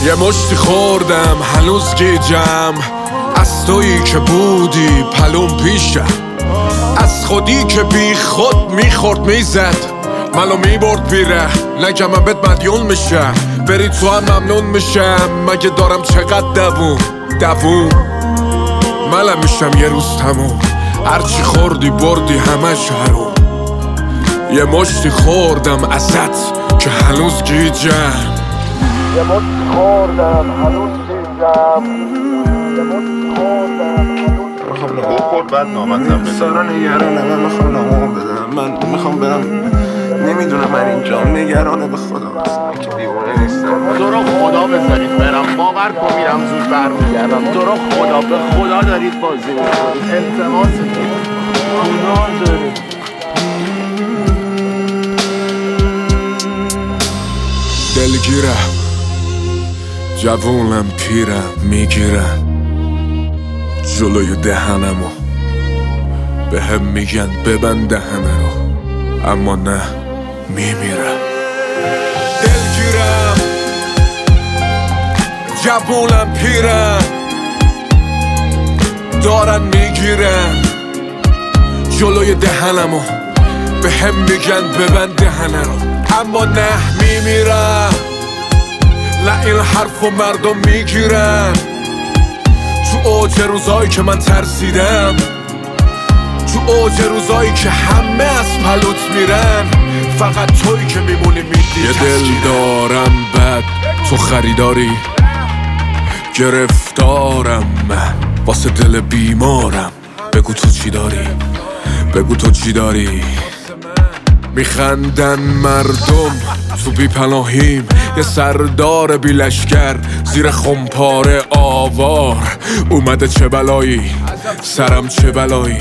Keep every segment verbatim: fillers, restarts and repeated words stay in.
یه مشتی خوردم هنوز گیجم از تویی که بودی پلوم پیشم، از خودی که بی خود میخورد میزد منو میبرد بیره نگم من بهت مدیون میشم، بری تو هم ممنون میشم. مگه دارم چقدر دووم دووم منم میشم یه روز تموم، هرچی خوردی بردی همش حروم. یه مشتی خوردم ازت که هنوز گیجم، یه مشتی خوردم هنوز گیجم، یه مشتی خوردم هنوز میخوام نگاه خورد بعد نامتم بده. سارا نگرانه، من میخوام نامو بدم، من میخوام برم، نمیدونم من اینجا نگرانه به خدا. من که دیوانه نیستم. تو رو خدا بذارید برم، باور کن میرم زود برمیگردم. تو رو خدا به خدا دارید بازی میکنید، التماستون گناه داره. دلگیرم جوونم پیرم میگیرن جلوی دهنمو، به هم میگن ببند دهنه رو اما نه میمیرم. دلگیرم جوونم پیرم دارن میگیرن جلوی دهنمو، به هم میگن ببند دهنه رو اما نه میمیرم. نه این حرفو مردم میگیرن تو اوج روزایی که من ترسیدم، تو اوج روزایی که همه از پلوت میرن، فقط تویی که میمونی میدی. یه دل دارم بد تو خریداری، گرفتارم من واسه دل بیمارم. بگو تو چی داری، بگو تو چی داری. میخندن مردم تو بی پناهیم، یه سردار بی لشگر زیر خمپاره آوار اومده. چه بلایی سرم چه بلایی،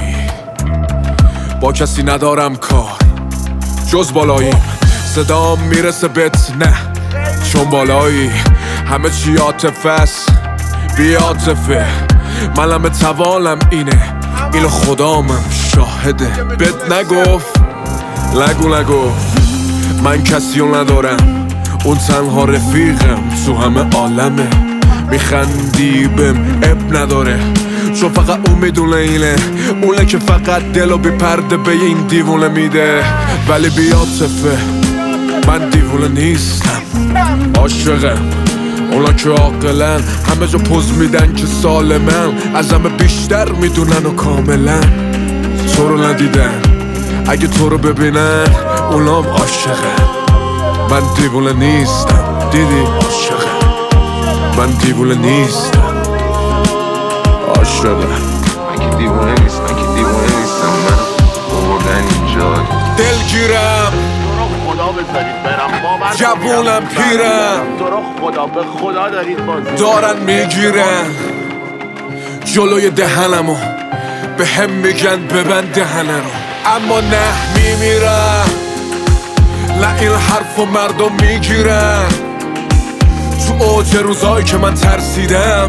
با کسی ندارم کار جز بالاییم. صدام میرسه بهت نه چون بالایی، همه چی عاطفه است بی عاطفه. منم توانم اینه، اینو خدامم شاهده. بهت نگفت نگو نگو من کسیو ندارم، اون تنها رفیقم تو همه عالمه. میخندی بهم اب نداره چون فقط اون میدونه اینه، اونه که فقط دلو بی پرده به این دیوونه میده. ولی بی عاطفه من دیوونه نیستم، عاشقم اونا که عاقلن، همه جا پوز میدن که سالمن، از همه بیشتر میدونن و کاملا تو رو ندیدن. اگه تو رو ببینن اونام عاشقن، من دیوونه نیستم دیدی عاشقم، من دیوونه نیستم عاشقم. من که دیوانه نیستم، من که دیوانه نیستم. من بردن اینجا دلگیرم تو رو خدا بذارید برم، باور کن جوونم میرم زود پیرم. برمیگردم. تو رو خدا به خدا دارید بازی دارن میگیرن جلوی دهنمو، به هم میگن ببند دهنه رو اما نه میمیرم. نه این حرفو مردم میگیرن تو اوج روزایی که من ترسیدم،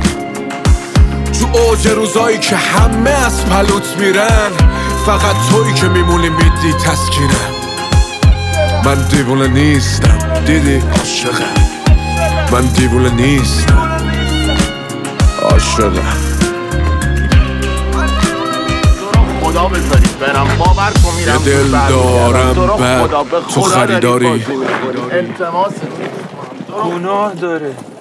تو اوج روزایی که همه از پلوت میرن، فقط تویی که میمونی میدی تسکینم. من دیوونه نیستم دیدی عاشقم، من دیوونه نیستم عاشقم. خدا بذارید برم، باور کن میرم یه دل زود برمیگردم. دارم تو رو بد خدا به تو خدا دارید خریداری، بازی میکنید، التماستون گناه داره.